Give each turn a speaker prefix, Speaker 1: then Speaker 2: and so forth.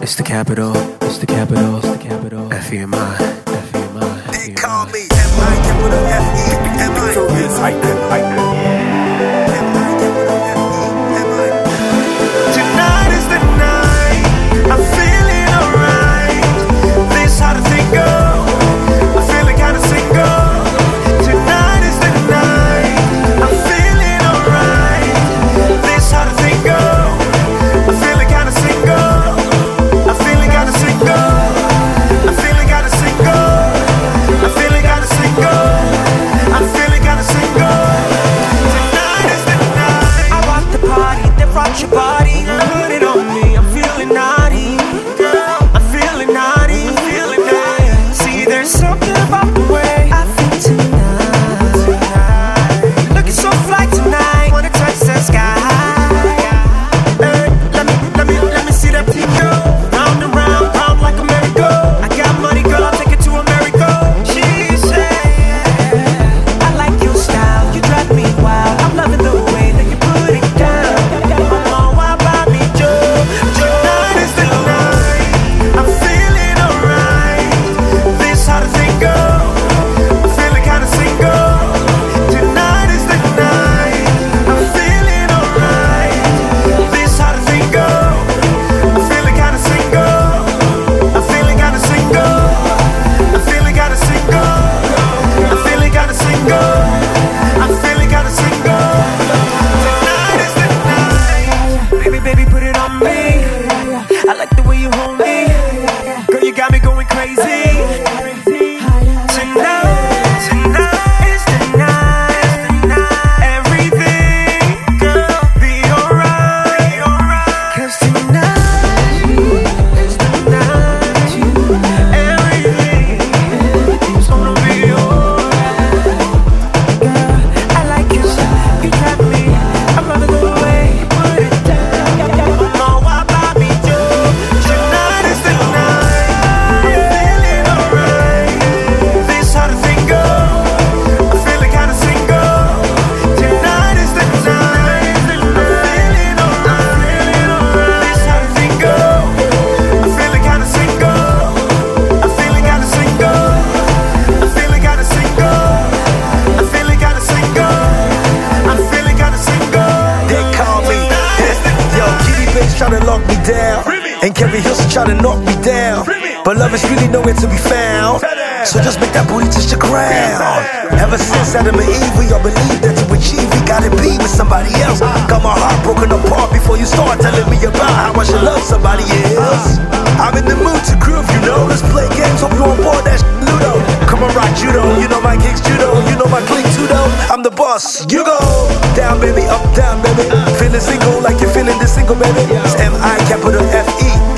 Speaker 1: It's the capital, it's the capital, it's the capital. F-E-M-I, F-E-M-I.
Speaker 2: They call me M-I, capital F-E-M-I.
Speaker 3: It's Icon.
Speaker 2: Tonight is the night, I'm feeling alright. This how the thing go, I'm feeling kinda single. Tonight is the night, I'm feeling alright. This how the thing go, I'm feeling kinda single. I'm feeling kinda single. I'm feeling kinda single. I'm feeling kinda single. I'm feeling kinda single. Tonight is the night. I rock the party, then rock your body. Put it on me, I'm feeling naughty. I'm feeling naughty, I'm feeling naughty. See, there's something about the way I feel tonight. Looking so fly tonight, wanna touch the sky. Let me see that thing go. Round and round, round like a merry-go. I got money, girl, I'll take it to America. She said, I like your style, you drive me wild. I'm loving the way that you put it down. I'm all wild by me, Joe. Tonight is the night, I'm feeling alright. This how the thing go, I'm feeling kinda single. Tonight is the night, I'm feeling alright. This how the thing go, I'm feeling kinda single. I'm feeling kinda single. I'm feeling kinda single. I'm feeling kinda single. I'm feeling kinda single. Tonight is the night. Baby, baby, put it on me. I like the way you hold me. Girl, you got me going crazy. Tonight, tonight is the night. Everything, girl, be alright. 'Cause tonight is the night. Everything's gonna be alright. Girl, I like your style. You got me. I'm loving the way you put it down. I'm all wild by me, Joe. Tonight is the night. I'm feeling alright. This how the thing go. I'm feeling kinda single. Tonight is the night. I'm feeling alright. This how the thing go. I'm feeling kinda single. I'm feeling kinda single. I'm feeling kinda single. I'm feeling kinda single. I'm feeling kinda single. They call me. Yo, Kitty Bates try to lock me down, and Kevin Hilson try to knock me down. But love is really nowhere to be found. So just make that booty touch the ground. Ever since Adam and Eve, we all believe that to achieve, we gotta be with somebody else. Got my heart broken apart before you start telling me about how I should love somebody else. I'm in the mood to groove, you know. Let's play games, hope you on board that Ludo. Come on, rock judo, you know my gigs judo. You know my clique too though, I'm the boss, you go. Down baby, up down baby. Feeling single like you're feeling this single baby. It's M-I, capital F-E